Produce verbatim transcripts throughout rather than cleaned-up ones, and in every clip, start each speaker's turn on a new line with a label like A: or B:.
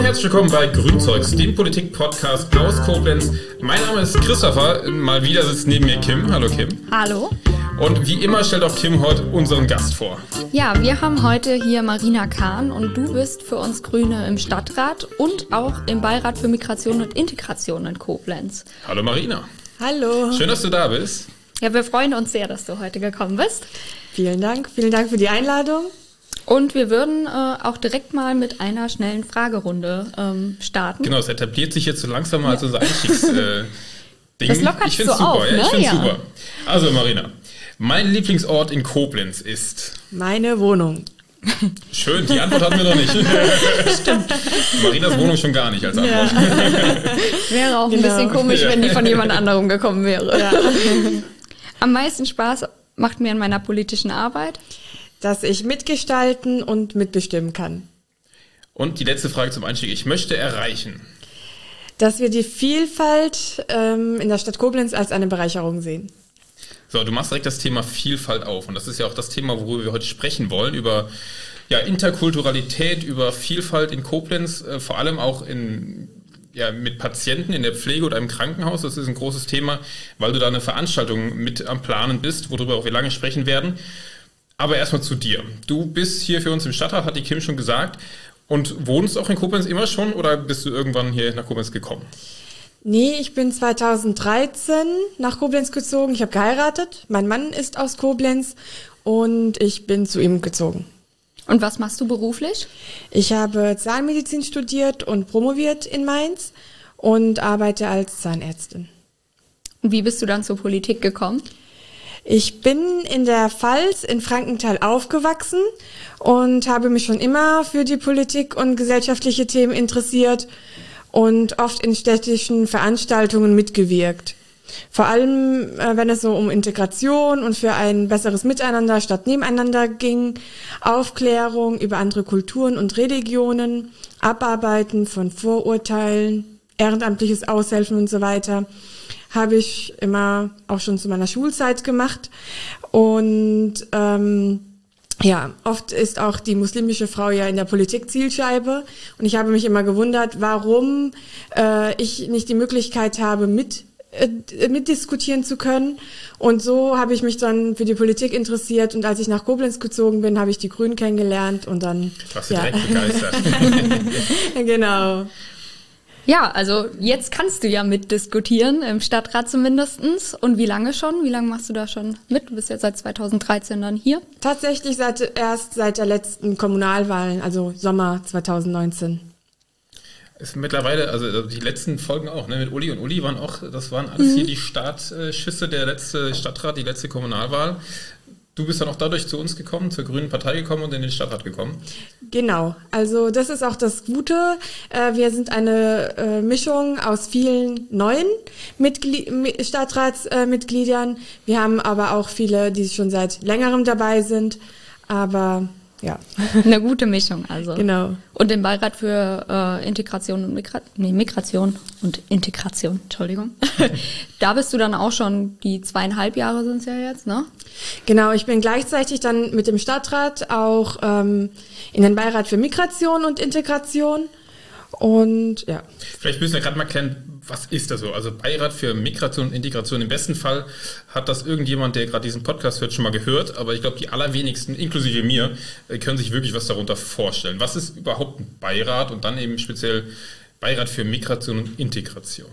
A: herzlich willkommen bei Grünzeugs, dem Politik-Podcast aus Koblenz. Mein Name ist Christopher, mal wieder sitzt neben mir Kim. Hallo Kim.
B: Hallo.
A: Und wie immer stellt auch Kim heute unseren Gast vor.
B: Ja, wir haben heute hier Marina Kahn und du bist für uns Grüne im Stadtrat und auch im Beirat für Migration und Integration in Koblenz.
A: Hallo Marina.
C: Hallo.
A: Schön, dass du da bist.
B: Ja, wir freuen uns sehr, dass du heute gekommen bist.
C: Vielen Dank, vielen Dank für die Einladung.
B: Und wir würden äh, auch direkt mal mit einer schnellen Fragerunde ähm, starten.
A: Genau, es etabliert sich jetzt so langsam mal als unser Einstiegs äh, Ding.
B: Das lockert
A: ich find's
B: so
A: super,
B: auf,
A: ja,
B: ne?
A: ich find's
B: Ja.
A: super. Also Marina, mein Lieblingsort in Koblenz ist...
C: Meine Wohnung.
A: Schön, die Antwort hatten wir noch nicht. Stimmt. Marinas Wohnung schon gar nicht als Antwort.
B: Ja. Wäre auch
C: Genau.
B: ein bisschen komisch,
A: Ja.
B: wenn die von jemand anderem gekommen wäre.
C: Ja.
B: Am meisten Spaß macht mir in meiner politischen Arbeit.
C: Dass ich mitgestalten und mitbestimmen kann.
A: Und die letzte Frage zum Einstieg. Ich möchte erreichen.
C: Dass wir die Vielfalt ähm, in der Stadt Koblenz als eine Bereicherung sehen.
A: So, du machst direkt das Thema Vielfalt auf. Und das ist ja auch das Thema, worüber wir heute sprechen wollen. Über ja, Interkulturalität, über Vielfalt in Koblenz, äh, vor allem auch in, ja, mit Patienten in der Pflege oder im Krankenhaus. Das ist ein großes Thema, weil du da eine Veranstaltung mit am Planen bist, worüber auch wir lange sprechen werden. Aber erstmal zu dir. Du bist hier für uns im Stadtrat, hat die Kim schon gesagt. Und wohnst auch in Koblenz immer schon oder bist du irgendwann hier nach Koblenz gekommen?
C: Nee, ich bin zweitausenddreizehn nach Koblenz gezogen. Ich habe geheiratet. Mein Mann ist aus Koblenz und ich bin zu ihm gezogen.
B: Und was machst du beruflich?
C: Ich habe Zahnmedizin studiert und promoviert in Mainz und arbeite als Zahnärztin.
B: Und wie bist du dann zur Politik gekommen?
C: Ich bin in der Pfalz in Frankenthal aufgewachsen und habe mich schon immer für die Politik und gesellschaftliche Themen interessiert und oft in städtischen Veranstaltungen mitgewirkt. Vor allem, äh, wenn es so um Integration und für ein besseres Miteinander statt Nebeneinander ging, Aufklärung über andere Kulturen und Religionen, Abarbeiten von Vorurteilen, ehrenamtliches Aushelfen und so weiter. Habe ich immer auch schon zu meiner Schulzeit gemacht. Und ähm, ja, oft ist auch die muslimische Frau ja in der Politik Zielscheibe. Und ich habe mich immer gewundert, warum äh, ich nicht die Möglichkeit habe, mit äh, mitdiskutieren zu können. Und so habe ich mich dann für die Politik interessiert. Und als ich nach Koblenz gezogen bin, habe ich die Grünen kennengelernt. Und dann...
A: Warst du
C: ja.
A: direkt begeistert.
C: Genau.
B: Ja, also jetzt kannst du ja mitdiskutieren, im Stadtrat zumindestens. Und wie lange schon? Wie lange machst du da schon mit? Du bist ja seit zweitausenddreizehn dann hier.
C: Tatsächlich seit, erst seit der letzten Kommunalwahlen, also Sommer zweitausendneunzehn.
A: Ist mittlerweile, also die letzten Folgen auch, ne, mit Uli und Uli waren auch, das waren alles mhm. hier die Startschüsse, der letzte Stadtrat, die letzte Kommunalwahl. Du bist dann auch dadurch zu uns gekommen, zur Grünen Partei gekommen und in den Stadtrat gekommen.
C: Genau, also das ist auch das Gute. Wir sind eine Mischung aus vielen neuen Mitgli- Stadtratsmitgliedern. Wir haben aber auch viele, die schon seit längerem dabei sind. Aber ja.
B: Eine gute Mischung also.
C: Genau.
B: Und im Beirat für äh, Integration und Migra- nee, Migration und Integration, Entschuldigung. Da bist du dann auch schon, die zweieinhalb Jahre sind es ja jetzt, ne?
C: Genau, ich bin gleichzeitig dann mit dem Stadtrat auch ähm, in den Beirat für Migration und Integration. Und ja.
A: Vielleicht müssen wir gerade mal klären, was ist das so? Also Beirat für Migration und Integration. Im besten Fall hat das irgendjemand, der gerade diesen Podcast hört, schon mal gehört. Aber ich glaube, die allerwenigsten, inklusive mir, können sich wirklich was darunter vorstellen. Was ist überhaupt ein Beirat und dann eben speziell Beirat für Migration und Integration?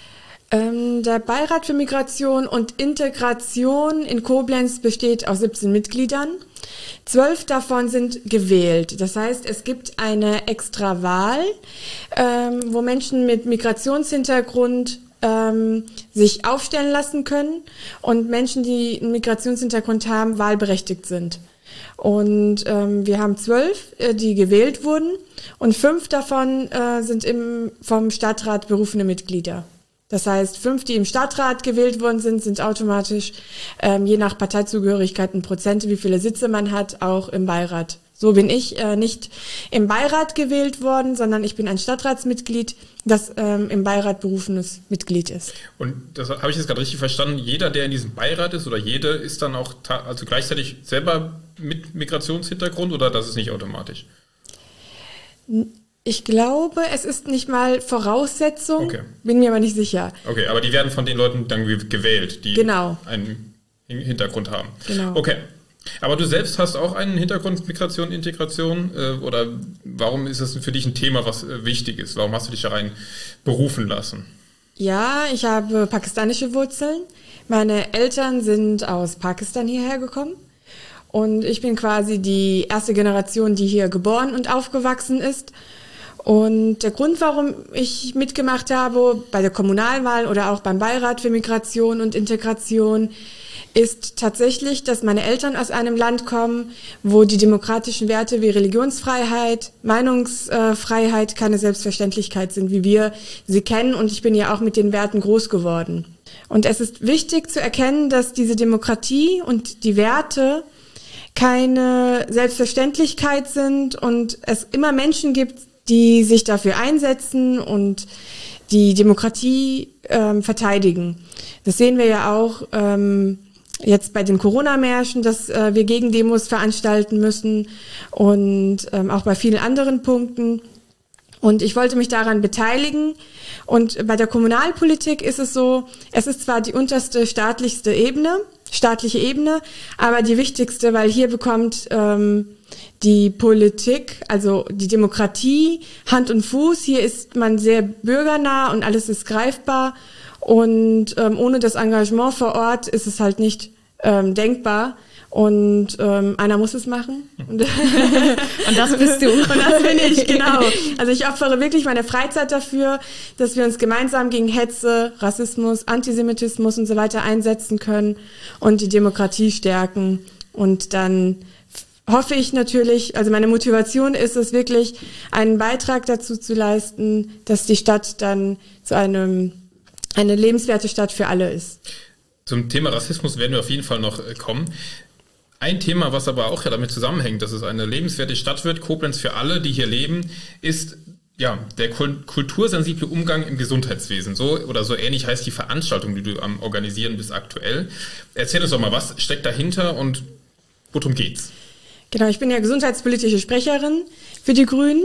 C: Ähm, der Beirat für Migration und Integration in Koblenz besteht aus siebzehn Mitgliedern. Zwölf davon sind gewählt. Das heißt, es gibt eine Extrawahl, ähm, wo Menschen mit Migrationshintergrund ähm, sich aufstellen lassen können und Menschen, die einen Migrationshintergrund haben, wahlberechtigt sind. Und ähm, wir haben zwölf, äh, die gewählt wurden und fünf davon äh, sind im, vom Stadtrat berufene Mitglieder. Das heißt, fünf, die im Stadtrat gewählt worden sind, sind automatisch, ähm, je nach Parteizugehörigkeit und Prozente, wie viele Sitze man hat, auch im Beirat. So bin ich äh, nicht im Beirat gewählt worden, sondern ich bin ein Stadtratsmitglied, das ähm, im Beirat berufenes Mitglied ist.
A: Und das habe ich jetzt gerade richtig verstanden. Jeder, der in diesem Beirat ist oder jede, ist dann auch ta- also gleichzeitig selber mit Migrationshintergrund oder das ist nicht automatisch?
C: Ich glaube, es ist nicht mal Voraussetzung,
A: okay.
C: bin mir aber nicht sicher.
A: Okay, aber die werden von den Leuten dann gewählt, die
C: genau.
A: einen Hintergrund haben.
C: Genau.
A: Okay. Aber du selbst hast auch einen Hintergrund Migration, Integration, äh, oder warum ist das für dich ein Thema, was äh, wichtig ist? Warum hast du dich da rein berufen lassen?
C: Ja, ich habe pakistanische Wurzeln. Meine Eltern sind aus Pakistan hierher gekommen und ich bin quasi die erste Generation, die hier geboren und aufgewachsen ist. Und der Grund, warum ich mitgemacht habe bei der Kommunalwahl oder auch beim Beirat für Migration und Integration, ist tatsächlich, dass meine Eltern aus einem Land kommen, wo die demokratischen Werte wie Religionsfreiheit, Meinungsfreiheit keine Selbstverständlichkeit sind, wie wir sie kennen. Und ich bin ja auch mit den Werten groß geworden. Und es ist wichtig zu erkennen, dass diese Demokratie und die Werte keine Selbstverständlichkeit sind und es immer Menschen gibt, die sich dafür einsetzen und die Demokratie ähm, verteidigen. Das sehen wir ja auch ähm, jetzt bei den Corona-Märschen, dass äh, wir Gegendemos veranstalten müssen und ähm, auch bei vielen anderen Punkten. Und ich wollte mich daran beteiligen. Und bei der Kommunalpolitik ist es so, es ist zwar die unterste staatlichste Ebene, staatliche Ebene, aber die wichtigste, weil hier bekommt ähm, die Politik, also die Demokratie, Hand und Fuß. Hier ist man sehr bürgernah und alles ist greifbar. Und ähm, ohne das Engagement vor Ort ist es halt nicht ähm, denkbar. Und ähm, einer muss es machen. Und,
B: und das bist du.
C: Und das bin ich, genau. Also ich opfere wirklich meine Freizeit dafür, dass wir uns gemeinsam gegen Hetze, Rassismus, Antisemitismus und so weiter einsetzen können und die Demokratie stärken. Und dann hoffe ich natürlich, also meine Motivation ist es wirklich, einen Beitrag dazu zu leisten, dass die Stadt dann zu einem eine lebenswerte Stadt für alle ist.
A: Zum Thema Rassismus werden wir auf jeden Fall noch kommen. Ein Thema, was aber auch ja damit zusammenhängt, dass es eine lebenswerte Stadt wird, Koblenz für alle, die hier leben, ist ja der kultursensible Umgang im Gesundheitswesen. So oder so ähnlich heißt die Veranstaltung, die du am Organisieren bist aktuell. Erzähl uns doch mal, was steckt dahinter und worum geht's?
C: Genau, ich bin ja gesundheitspolitische Sprecherin für die Grünen.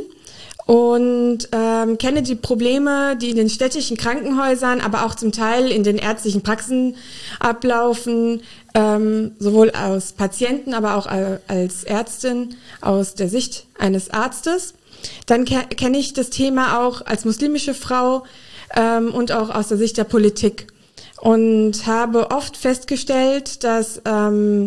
C: Und ähm, kenne die Probleme, die in den städtischen Krankenhäusern, aber auch zum Teil in den ärztlichen Praxen ablaufen, ähm, sowohl aus Patienten, aber auch als Ärztin aus der Sicht eines Arztes. Dann ke- kenne ich das Thema auch als muslimische Frau ähm, und auch aus der Sicht der Politik und habe oft festgestellt, dass ähm,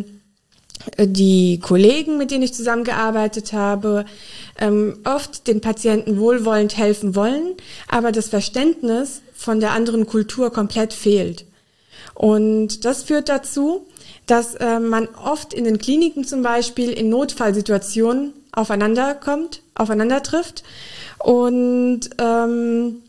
C: die Kollegen, mit denen ich zusammengearbeitet habe, ähm, oft den Patienten wohlwollend helfen wollen, aber das Verständnis von der anderen Kultur komplett fehlt. Und das führt dazu, dass äh, man oft in den Kliniken zum Beispiel in Notfallsituationen aufeinander kommt, aufeinander trifft und ähm,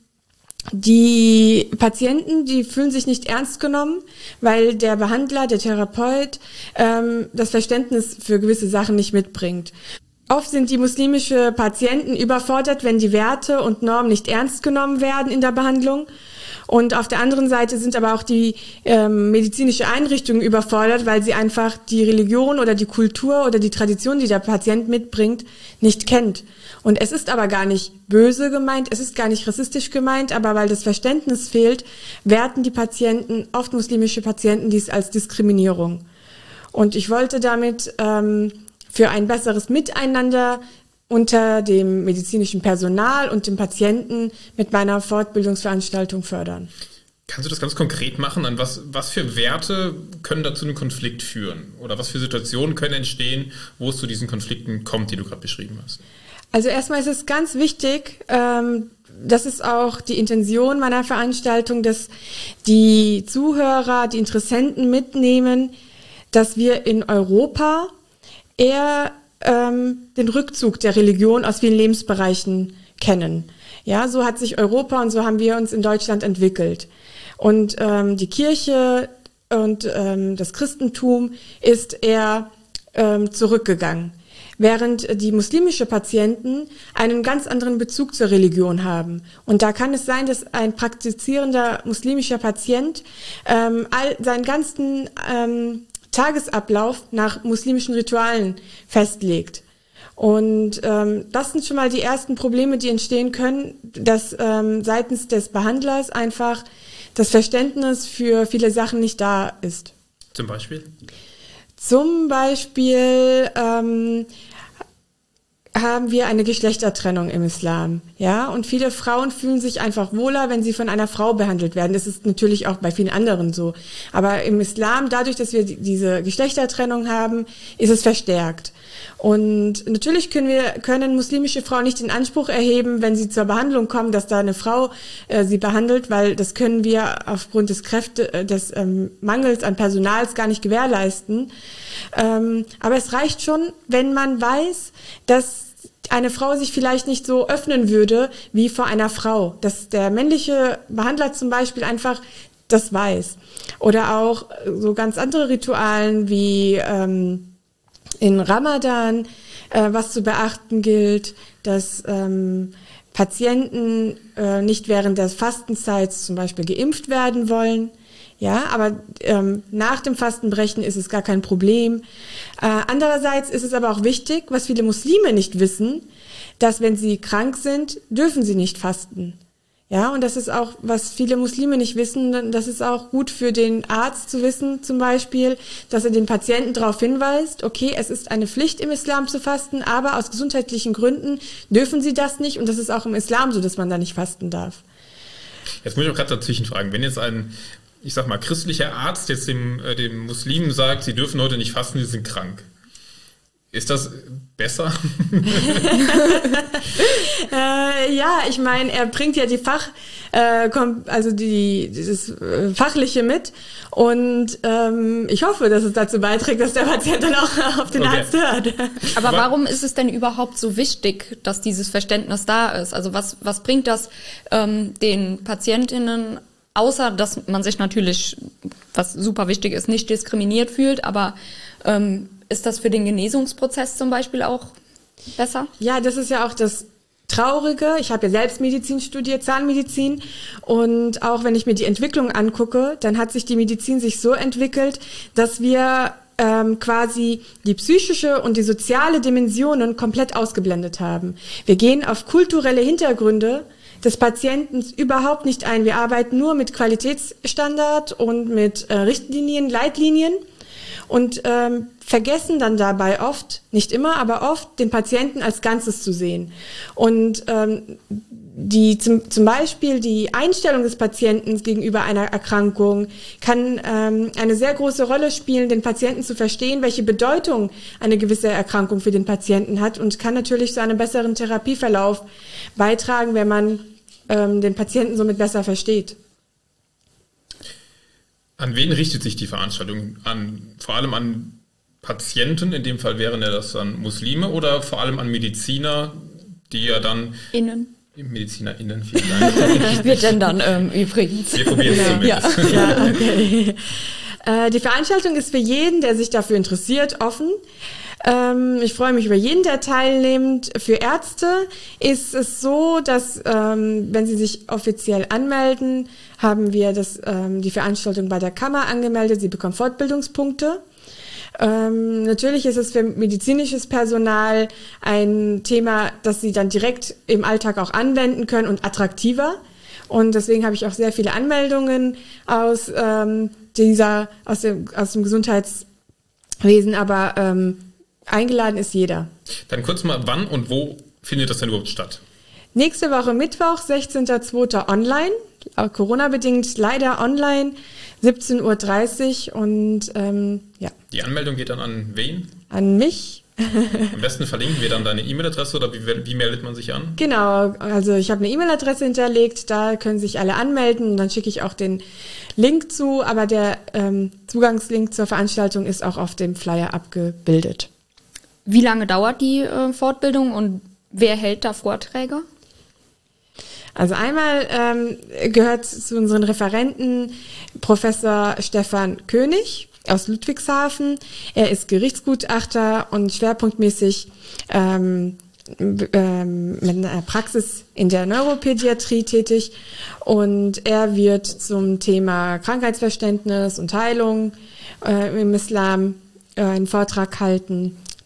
C: die Patienten, die fühlen sich nicht ernst genommen, weil der Behandler, der Therapeut ähm, das Verständnis für gewisse Sachen nicht mitbringt. Oft sind die muslimische Patienten überfordert, wenn die Werte und Normen nicht ernst genommen werden in der Behandlung. Und auf der anderen Seite sind aber auch die ähm, medizinische Einrichtungen überfordert, weil sie einfach die Religion oder die Kultur oder die Tradition, die der Patient mitbringt, nicht kennt. Und es ist aber gar nicht böse gemeint, es ist gar nicht rassistisch gemeint, aber weil das Verständnis fehlt, werten die Patienten, oft muslimische Patienten, dies als Diskriminierung. Und ich wollte damit ähm, für ein besseres Miteinander unter dem medizinischen Personal und dem Patienten mit meiner Fortbildungsveranstaltung fördern.
A: Kannst du das ganz konkret machen? An was, was für Werte können dazu einen Konflikt führen? Oder was für Situationen können entstehen, wo es zu diesen Konflikten kommt, die du gerade beschrieben hast?
C: Also erstmal ist es ganz wichtig, ähm, das ist auch die Intention meiner Veranstaltung, dass die Zuhörer, die Interessenten mitnehmen, dass wir in Europa eher ähm, den Rückzug der Religion aus vielen Lebensbereichen kennen. Ja, so hat sich Europa und so haben wir uns in Deutschland entwickelt. Und ähm, die Kirche und ähm, das Christentum ist eher ähm, zurückgegangen, während die muslimische Patienten einen ganz anderen Bezug zur Religion haben. Und da kann es sein, dass ein praktizierender muslimischer Patient ähm, all seinen ganzen ähm, Tagesablauf nach muslimischen Ritualen festlegt. Und ähm, das sind schon mal die ersten Probleme, die entstehen können, dass ähm, seitens des Behandlers einfach das Verständnis für viele Sachen nicht da ist.
A: Zum Beispiel?
C: Zum Beispiel ähm, haben wir eine Geschlechtertrennung im Islam, ja, und viele Frauen fühlen sich einfach wohler, wenn sie von einer Frau behandelt werden. Das ist natürlich auch bei vielen anderen so. Aber im Islam, dadurch, dass wir diese Geschlechtertrennung haben, ist es verstärkt. Und natürlich können wir, können muslimische Frauen nicht den Anspruch erheben, wenn sie zur Behandlung kommen, dass da eine Frau äh, sie behandelt, weil das können wir aufgrund des Kräfte, äh, des ähm, Mangels an Personals gar nicht gewährleisten. Ähm, aber es reicht schon, wenn man weiß, dass eine Frau sich vielleicht nicht so öffnen würde wie vor einer Frau. Dass der männliche Behandler zum Beispiel einfach das weiß. Oder auch so ganz andere Ritualen wie ähm, in Ramadan, äh, was zu beachten gilt, dass ähm, Patienten äh, nicht während der Fastenzeit zum Beispiel geimpft werden wollen. Ja, aber ähm, nach dem Fastenbrechen ist es gar kein Problem. Äh, andererseits ist es aber auch wichtig, was viele Muslime nicht wissen, dass wenn sie krank sind, dürfen sie nicht fasten. Ja, und das ist auch, was viele Muslime nicht wissen, das ist auch gut für den Arzt zu wissen, zum Beispiel, dass er den Patienten darauf hinweist, okay, es ist eine Pflicht im Islam zu fasten, aber aus gesundheitlichen Gründen dürfen sie das nicht und das ist auch im Islam so, dass man da nicht fasten darf.
A: Jetzt muss ich auch gerade dazwischen fragen, wenn jetzt ein, ich sag mal, christlicher Arzt jetzt dem, äh, dem Muslimen sagt, sie dürfen heute nicht fasten, sie sind krank. Ist das besser?
C: äh, ja, ich meine, er bringt ja die Fach, äh, also die dieses äh, Fachliche mit und ähm, ich hoffe, dass es dazu beiträgt, dass der Patient dann auch auf den okay. Arzt hört.
B: Aber warum ist es denn überhaupt so wichtig, dass dieses Verständnis da ist? Also was was bringt das ähm, den PatientInnen, außer dass man sich natürlich, was super wichtig ist, nicht diskriminiert fühlt, aber ähm, ist das für den Genesungsprozess zum Beispiel auch besser?
C: Ja, das ist ja auch das Traurige. Ich habe ja selbst Medizin studiert, Zahnmedizin. Und auch wenn ich mir die Entwicklung angucke, dann hat sich die Medizin sich so entwickelt, dass wir ähm, quasi die psychische und die soziale Dimensionen komplett ausgeblendet haben. Wir gehen auf kulturelle Hintergründe des Patienten überhaupt nicht ein. Wir arbeiten nur mit Qualitätsstandard und mit äh, Richtlinien, Leitlinien. Und ähm, vergessen dann dabei oft, nicht immer, aber oft, den Patienten als Ganzes zu sehen. Und ähm, die zum, zum Beispiel die Einstellung des Patienten gegenüber einer Erkrankung kann ähm, eine sehr große Rolle spielen, den Patienten zu verstehen, welche Bedeutung eine gewisse Erkrankung für den Patienten hat und kann natürlich zu einem besseren Therapieverlauf beitragen, wenn man ähm, den Patienten somit besser versteht.
A: An wen richtet sich die Veranstaltung? An, vor allem an Patienten, in dem Fall wären ja das dann Muslime, oder vor allem an Mediziner, die ja dann...
B: Innen.
A: MedizinerInnen, vielen Dank.
B: Wir gendern ähm, übrigens.
A: Wir probieren es zumindest.
C: Ja, ja, okay. Äh, die Veranstaltung ist für jeden, der sich dafür interessiert, offen. Ähm, ich freue mich über jeden, der teilnimmt. Für Ärzte ist es so, dass ähm, wenn sie sich offiziell anmelden, haben wir das, ähm, die Veranstaltung bei der Kammer angemeldet. Sie bekommen Fortbildungspunkte. Ähm, natürlich ist es für medizinisches Personal ein Thema, das sie dann direkt im Alltag auch anwenden können und attraktiver. Und deswegen habe ich auch sehr viele Anmeldungen aus ähm, dieser, aus dem, aus dem Gesundheitswesen, aber ähm, eingeladen ist jeder.
A: Dann kurz mal, wann und wo findet das denn überhaupt statt?
C: Nächste Woche Mittwoch, sechzehnter zweiter online, Corona-bedingt leider online, siebzehn Uhr dreißig und ähm, ja.
A: Die Anmeldung geht dann an wen?
C: An mich.
A: Am besten verlinken wir dann deine E-Mail-Adresse oder wie, wie meldet man sich an?
C: Genau, also ich habe eine E-Mail-Adresse hinterlegt, da können sich alle anmelden und dann schicke ich auch den Link zu, aber der ähm, Zugangslink zur Veranstaltung ist auch auf dem Flyer abgebildet.
B: Wie lange dauert die äh, Fortbildung und wer hält da Vorträge?
C: Also einmal ähm, gehört zu unseren Referenten Professor Stefan König aus Ludwigshafen. Er ist Gerichtsgutachter und schwerpunktmäßig ähm, ähm, mit einer Praxis in der Neuropädiatrie tätig. Und er wird zum Thema Krankheitsverständnis und Heilung äh, im Islam äh, einen Vortrag halten.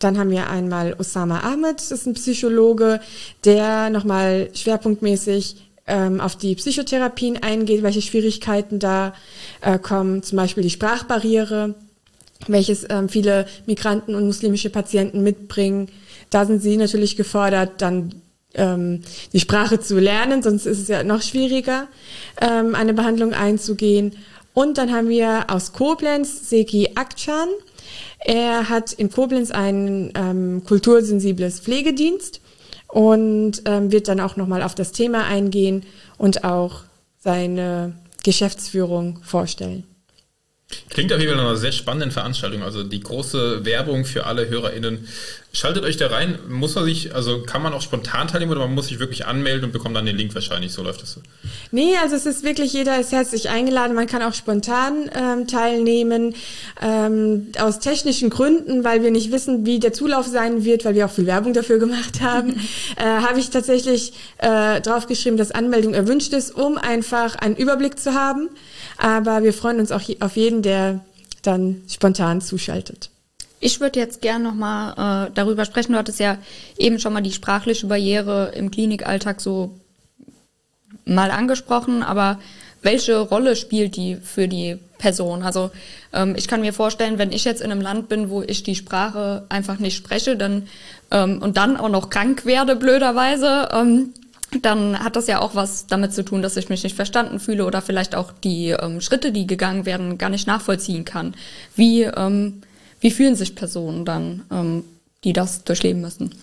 C: Dann haben wir einmal Osama Ahmed, das ist ein Psychologe, der nochmal schwerpunktmäßig ähm, auf die Psychotherapien eingeht, welche Schwierigkeiten da äh, kommen, zum Beispiel die Sprachbarriere, welches ähm, viele Migranten und muslimische Patienten mitbringen. Da sind sie natürlich gefordert, dann ähm, die Sprache zu lernen, sonst ist es ja noch schwieriger, ähm, eine Behandlung einzugehen. Und dann haben wir aus Koblenz Seki Akcan. Er hat in Koblenz ein ähm, kultursensibles Pflegedienst und ähm, wird dann auch nochmal auf das Thema eingehen und auch seine Geschäftsführung vorstellen.
A: Klingt auf jeden Fall nach einer sehr spannenden Veranstaltung. Also die große Werbung für alle HörerInnen. Schaltet euch da rein. Muss man sich, also kann man auch spontan teilnehmen oder man muss sich wirklich anmelden und bekommt dann den Link wahrscheinlich? So läuft das so.
C: Nee, also es ist wirklich, jeder ist herzlich eingeladen. Man kann auch spontan ähm, teilnehmen. Ähm, aus technischen Gründen, weil wir nicht wissen, wie der Zulauf sein wird, weil wir auch viel Werbung dafür gemacht haben, äh, habe ich tatsächlich äh, draufgeschrieben, dass Anmeldung erwünscht ist, um einfach einen Überblick zu haben. Aber wir freuen uns auch auf jeden, der dann spontan zuschaltet.
B: Ich würde jetzt gern nochmal äh, darüber sprechen. Du hattest ja eben schon mal die sprachliche Barriere im Klinikalltag so mal angesprochen, aber welche Rolle spielt die für die Person? Also ähm, ich kann mir vorstellen, wenn ich jetzt in einem Land bin, wo ich die Sprache einfach nicht spreche, dann ähm, und dann auch noch krank werde, blöderweise, ähm, dann hat das ja auch was damit zu tun, dass ich mich nicht verstanden fühle oder vielleicht auch die ähm, Schritte, die gegangen werden, gar nicht nachvollziehen kann. Wie, ähm, wie fühlen sich Personen dann, ähm, die das durchleben müssen?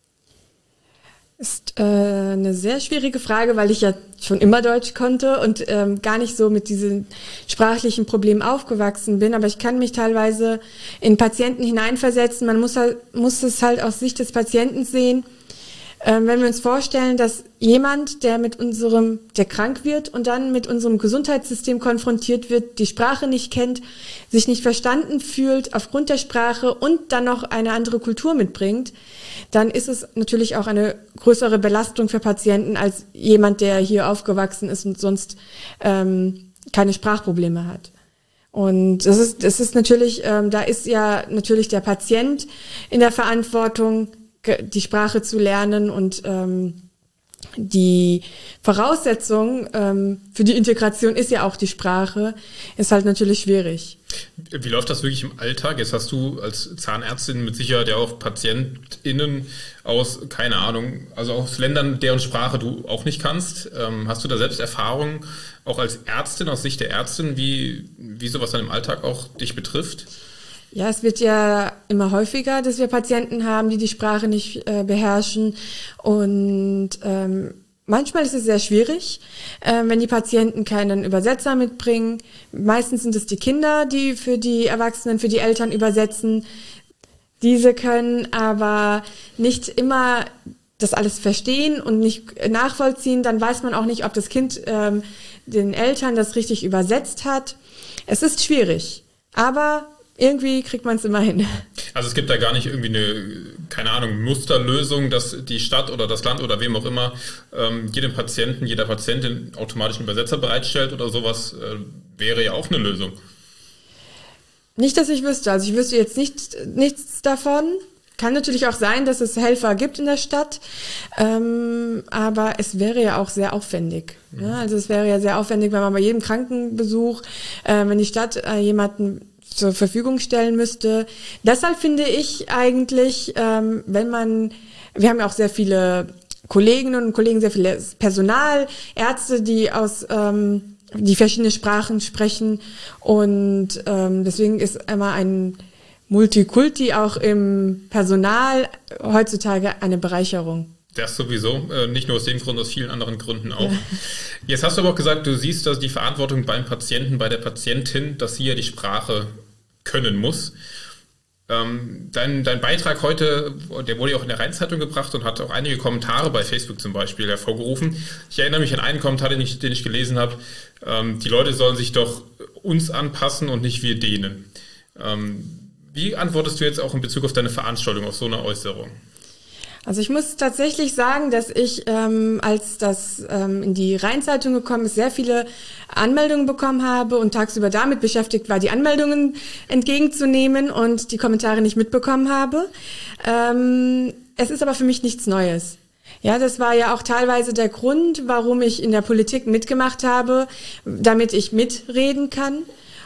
C: Ist äh, eine sehr schwierige Frage, weil ich ja schon immer Deutsch konnte und ähm, gar nicht so mit diesen sprachlichen Problemen aufgewachsen bin. Aber ich kann mich teilweise in Patienten hineinversetzen. Man muss, halt, muss es halt aus Sicht des Patienten sehen. Ähm, wenn wir uns vorstellen, dass jemand, der mit unserem, der krank wird und dann mit unserem Gesundheitssystem konfrontiert wird, die Sprache nicht kennt, sich nicht verstanden fühlt aufgrund der Sprache und dann noch eine andere Kultur mitbringt, dann ist es natürlich auch eine größere Belastung für Patienten als jemand, der hier aufgewachsen ist und sonst ähm, keine Sprachprobleme hat. Und das ist, das ist natürlich, ähm, da ist ja natürlich der Patient in der Verantwortung, die Sprache zu lernen und ähm, die Voraussetzung ähm, für die Integration ist ja auch die Sprache, ist halt natürlich schwierig.
A: Wie läuft das wirklich im Alltag? Jetzt hast du als Zahnärztin mit Sicherheit ja auch PatientInnen aus, keine Ahnung, also aus Ländern, deren Sprache du auch nicht kannst. Ähm, hast du da selbst Erfahrungen, auch als Ärztin, aus Sicht der Ärztin, wie, wie sowas dann im Alltag auch dich betrifft?
C: Ja, es wird ja immer häufiger, dass wir Patienten haben, die die Sprache nicht äh, beherrschen und ähm, manchmal ist es sehr schwierig, äh, wenn die Patienten keinen Übersetzer mitbringen. Meistens sind es die Kinder, die für die Erwachsenen, für die Eltern übersetzen. Diese können aber nicht immer das alles verstehen und nicht nachvollziehen. Dann weiß man auch nicht, ob das Kind ähm, den Eltern das richtig übersetzt hat. Es ist schwierig, aber irgendwie kriegt man es immer hin.
A: Also es gibt da gar nicht irgendwie eine, keine Ahnung, Musterlösung, dass die Stadt oder das Land oder wem auch immer ähm, jedem Patienten, jeder Patientin automatisch einen Übersetzer bereitstellt oder sowas, äh, wäre ja auch eine Lösung.
C: Nicht, dass ich wüsste. Also ich wüsste jetzt nicht, nichts davon. Kann natürlich auch sein, dass es Helfer gibt in der Stadt, ähm, aber es wäre ja auch sehr aufwendig. Mhm. Ja, also es wäre ja sehr aufwendig, wenn man bei jedem Krankenbesuch, äh, wenn die Stadt äh, jemanden zur Verfügung stellen müsste. Deshalb finde ich eigentlich, ähm, wenn man, wir haben ja auch sehr viele Kolleginnen und Kollegen, sehr viele Personal, Ärzte, die aus ähm, die verschiedene Sprachen sprechen und ähm, deswegen ist immer ein Multikulti auch im Personal heutzutage eine Bereicherung.
A: Das sowieso, äh, nicht nur aus dem Grund, aus vielen anderen Gründen auch. Ja. Jetzt hast du aber auch gesagt, du siehst, dass die Verantwortung beim Patienten, bei der Patientin, dass sie ja die Sprache können muss. Ähm, dein, dein Beitrag heute, der wurde ja auch in der Rheinzeitung gebracht und hat auch einige Kommentare bei Facebook zum Beispiel hervorgerufen. Ich erinnere mich an einen Kommentar, den ich, den ich gelesen habe. Ähm, die Leute sollen sich doch uns anpassen und nicht wir denen. Ähm, wie antwortest du jetzt auch in Bezug auf deine Veranstaltung, auf so eine Äußerung?
C: Also ich muss tatsächlich sagen, dass ich, ähm, als das ähm, in die Rhein-Zeitung gekommen ist, sehr viele Anmeldungen bekommen habe und tagsüber damit beschäftigt war, die Anmeldungen entgegenzunehmen und die Kommentare nicht mitbekommen habe. Ähm, es ist aber für mich nichts Neues. Ja, das war ja auch teilweise der Grund, warum ich in der Politik mitgemacht habe, damit ich mitreden kann.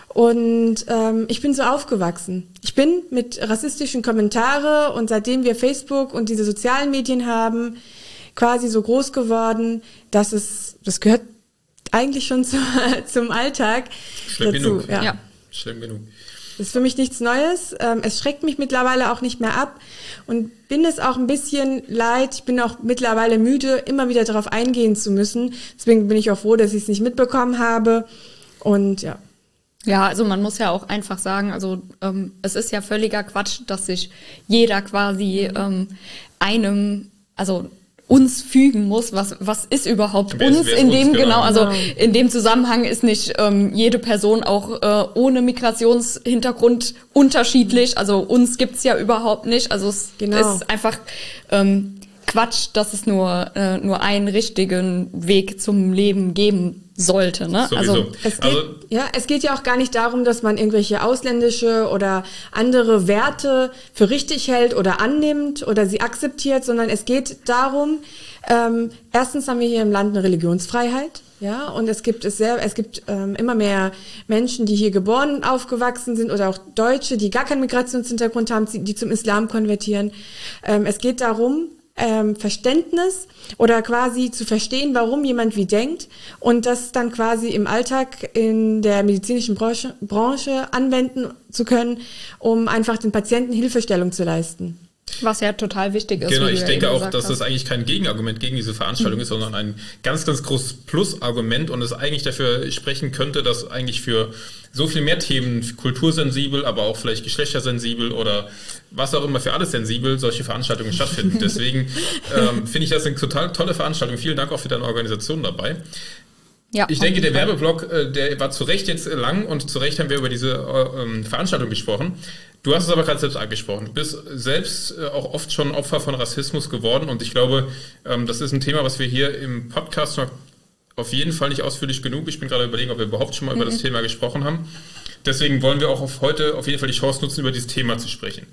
C: Und ähm, ich bin so aufgewachsen. Ich bin mit rassistischen Kommentaren und seitdem wir Facebook und diese sozialen Medien haben, quasi so groß geworden, dass es, das gehört eigentlich schon zu, zum Alltag
A: Schlimm
C: dazu.
A: genug.
C: Ja.
B: Ja.
A: Schlimm genug.
C: Das ist für mich nichts Neues. Ähm, es schreckt mich mittlerweile auch nicht mehr ab und bin es auch ein bisschen leid. Ich bin auch mittlerweile müde, immer wieder darauf eingehen zu müssen. Deswegen bin ich auch froh, dass ich es nicht mitbekommen habe. Und ja.
B: Ja, also man muss ja auch einfach sagen, also ähm, es ist ja völliger Quatsch, dass sich jeder quasi ähm, einem, also uns fügen muss. Was was ist überhaupt
A: Wer ist-
B: uns
A: wer ist
B: in
A: uns,
B: dem
A: genau.
B: genau? Also
C: Genau.
B: in dem Zusammenhang ist nicht ähm, jede Person auch äh, ohne Migrationshintergrund unterschiedlich. Also uns gibt's ja überhaupt nicht. Also es
C: Genau.
B: ist einfach ähm, Quatsch, dass es nur äh, nur einen richtigen Weg zum Leben geben sollte. Ne?
A: Sowieso.
B: Also
C: Es geht,
A: Also-
C: ja, es geht ja auch gar nicht darum, dass man irgendwelche ausländische oder andere Werte für richtig hält oder annimmt oder sie akzeptiert, sondern es geht darum, ähm, erstens haben wir hier im Land eine Religionsfreiheit, ja, und es gibt es sehr, es gibt ähm, immer mehr Menschen, die hier geboren und aufgewachsen sind oder auch Deutsche, die gar keinen Migrationshintergrund haben, die zum Islam konvertieren. Ähm, es geht darum, ähm, Verständnis oder quasi zu verstehen, warum jemand wie denkt und das dann quasi im Alltag in der medizinischen Branche, Branche anwenden zu können, um einfach den Patienten Hilfestellung zu leisten.
B: was ja total wichtig ist.
A: Genau,
B: wie du
A: ich
B: ja
A: denke
B: eben
A: auch,
B: gesagt
A: dass
B: hast.
A: das eigentlich kein Gegenargument gegen diese Veranstaltung ist, sondern ein ganz, ganz großes Plusargument und es eigentlich dafür sprechen könnte, dass eigentlich für so viel mehr Themen, kultursensibel, aber auch vielleicht geschlechtersensibel oder was auch immer, für alles sensibel, solche Veranstaltungen stattfinden. Deswegen ähm, finde ich das eine total tolle Veranstaltung. Vielen Dank auch für deine Organisation dabei.
B: Ja,
A: Ich
B: auf
A: denke,
B: jeden
A: der
B: Fall.
A: Werbeblock, äh, der war zu Recht jetzt lang und zu Recht haben wir über diese äh, ähm, Veranstaltung gesprochen. Du hast es aber gerade selbst angesprochen. Du bist selbst äh, auch oft schon Opfer von Rassismus geworden und ich glaube, ähm, das ist ein Thema, was wir hier im Podcast noch auf jeden Fall nicht ausführlich genug. Ich bin gerade überlegen, ob wir überhaupt schon mal über das Thema gesprochen haben. Deswegen wollen wir auch auf heute auf jeden Fall die Chance nutzen, über dieses Thema zu sprechen.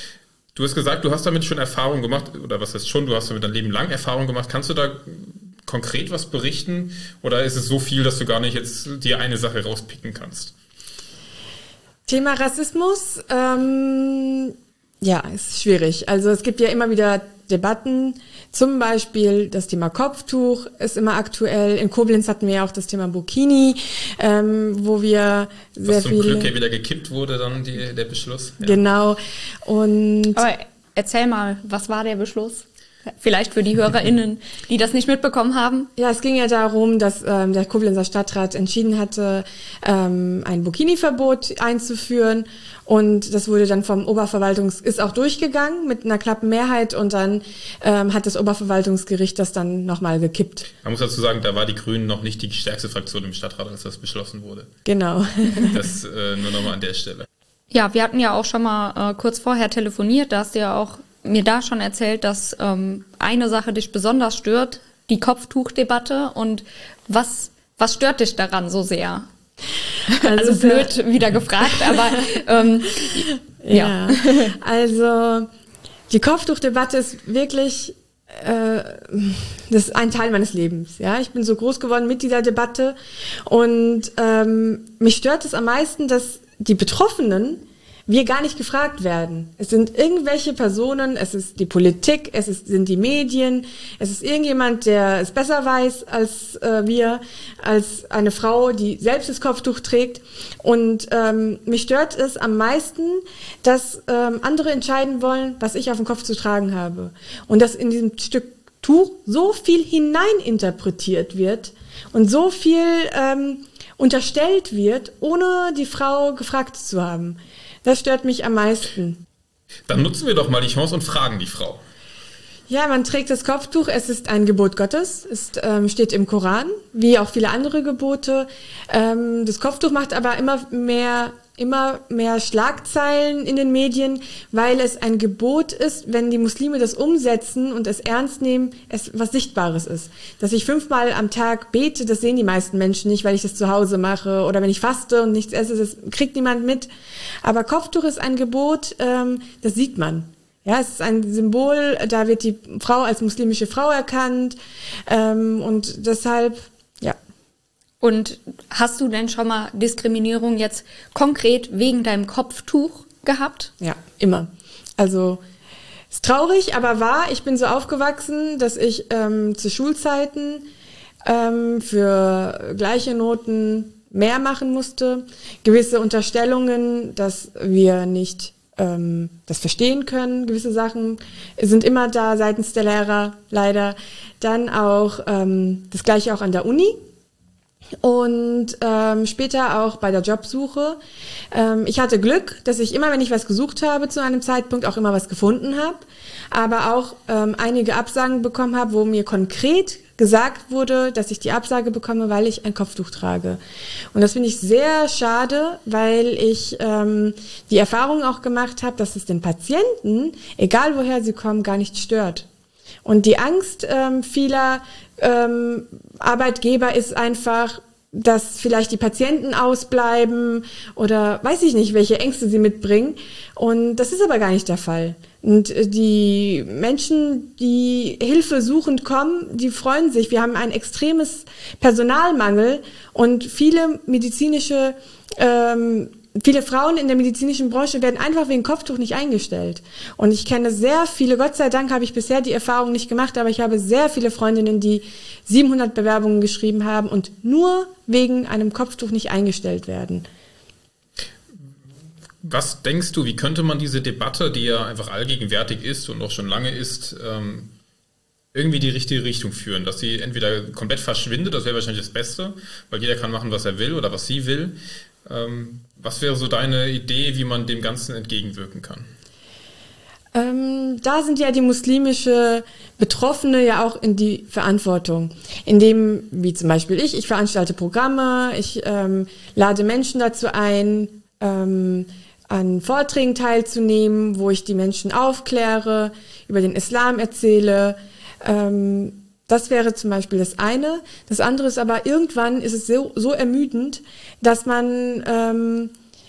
A: Du hast gesagt, du hast damit schon Erfahrung gemacht, oder was heißt schon, du hast damit dein Leben lang Erfahrung gemacht. Kannst du da konkret was berichten oder ist es so viel, dass du gar nicht jetzt dir eine Sache rauspicken kannst?
C: Thema Rassismus, ähm, ja, ist schwierig. Also es gibt ja immer wieder Debatten, zum Beispiel das Thema Kopftuch ist immer aktuell. In Koblenz hatten wir ja auch das Thema Burkini, ähm, wo wir sehr
A: Was zum
C: viele...
A: Glück ja wieder gekippt wurde, dann die, der Beschluss. Ja.
C: Genau. Und
B: Aber erzähl mal, was war der Beschluss? Vielleicht für die HörerInnen, die das nicht mitbekommen haben.
C: ja, es ging ja darum, dass ähm, der Koblenzer Stadtrat entschieden hatte, ähm, ein Burkini-Verbot einzuführen. Und das wurde dann vom Oberverwaltungs... ist auch durchgegangen mit einer knappen Mehrheit. Und dann ähm, hat das Oberverwaltungsgericht das dann nochmal gekippt.
A: Man muss dazu sagen, da war die Grünen noch nicht die stärkste Fraktion im Stadtrat, als das beschlossen wurde.
C: Genau.
A: Das äh, nur nochmal an der Stelle.
B: Ja, wir hatten ja auch schon mal äh, kurz vorher telefoniert. Da hast du ja auch mir da schon erzählt, dass ähm, eine Sache dich besonders stört, die Kopftuchdebatte. Und was, was stört dich daran so sehr? Also,
C: Also
B: blöd wieder gefragt, aber ähm, ja.
C: Ja, also die Kopftuchdebatte ist wirklich, äh, das ist ein Teil meines Lebens. Ja, ich bin so groß geworden mit dieser Debatte und ähm, mich stört es am meisten, dass die Betroffenen wir gar nicht gefragt werden. Es sind irgendwelche Personen, es ist die Politik, es ist, sind die Medien, es ist irgendjemand, der es besser weiß als äh, wir, als eine Frau, die selbst das Kopftuch trägt. Und ähm, mich stört es am meisten, dass ähm, andere entscheiden wollen, was ich auf dem Kopf zu tragen habe. Und dass in diesem Stück Tuch so viel hineininterpretiert wird und so viel ähm, unterstellt wird, ohne die Frau gefragt zu haben. Das stört mich am meisten.
A: Dann nutzen wir doch mal die Chance und fragen die Frau.
C: Ja, man trägt das Kopftuch, es ist ein Gebot Gottes, es ähm, steht im Koran, wie auch viele andere Gebote. Ähm, das Kopftuch macht aber immer mehr immer mehr Schlagzeilen in den Medien, weil es ein Gebot ist, wenn die Muslime das umsetzen und es ernst nehmen, es was Sichtbares ist. Dass ich fünfmal am Tag bete, das sehen die meisten Menschen nicht, weil ich das zu Hause mache, oder wenn ich faste und nichts esse, das kriegt niemand mit. Aber Kopftuch ist ein Gebot, ähm, das sieht man. Ja, es ist ein Symbol, da wird die Frau als muslimische Frau erkannt, ähm, und deshalb, ja.
B: Und hast du denn schon mal Diskriminierung jetzt konkret wegen deinem Kopftuch gehabt?
C: Ja, immer. Also ist traurig, aber wahr. Ich bin so aufgewachsen, dass ich ähm, zu Schulzeiten ähm, für gleiche Noten mehr machen musste. Gewisse Unterstellungen, dass wir nicht ähm, das verstehen können. Gewisse Sachen sind immer da seitens der Lehrer, leider. Dann auch ähm, das Gleiche auch an der Uni. Und ähm, später auch bei der Jobsuche. Ähm, ich hatte Glück, dass ich immer, wenn ich was gesucht habe zu einem Zeitpunkt, auch immer was gefunden habe. Aber auch ähm, einige Absagen bekommen habe, wo mir konkret gesagt wurde, dass ich die Absage bekomme, weil ich ein Kopftuch trage. Und das finde ich sehr schade, weil ich ähm, die Erfahrung auch gemacht habe, dass es den Patienten, egal woher sie kommen, gar nicht stört. Und die Angst ähm, vieler ähm, Arbeitgeber ist einfach, dass vielleicht die Patienten ausbleiben oder weiß ich nicht, welche Ängste sie mitbringen. Und das ist aber gar nicht der Fall. Und die Menschen, die Hilfe suchend kommen, die freuen sich. Wir haben ein extremes Personalmangel und viele medizinische ähm, Viele Frauen in der medizinischen Branche werden einfach wegen Kopftuch nicht eingestellt. Und ich kenne sehr viele, Gott sei Dank habe ich bisher die Erfahrung nicht gemacht, aber ich habe sehr viele Freundinnen, die siebenhundert Bewerbungen geschrieben haben und nur wegen einem Kopftuch nicht eingestellt werden.
A: Was denkst du, wie könnte man diese Debatte, die ja einfach allgegenwärtig ist und auch schon lange ist, ähm, irgendwie die richtige Richtung führen? Dass sie entweder komplett verschwindet, das wäre wahrscheinlich das Beste, weil jeder kann machen, was er will oder was sie will. Ähm, was wäre so deine Idee, wie man dem Ganzen entgegenwirken kann?
C: Ähm, da sind ja die muslimische Betroffene ja auch in die Verantwortung. Indem, wie zum Beispiel ich, ich veranstalte Programme, ich ähm, lade Menschen dazu ein, ähm, an Vorträgen teilzunehmen, wo ich die Menschen aufkläre, über den Islam erzähle. Ähm, Das wäre zum Beispiel das eine. Das andere ist aber, irgendwann ist es so, so ermüdend, dass man, ähm,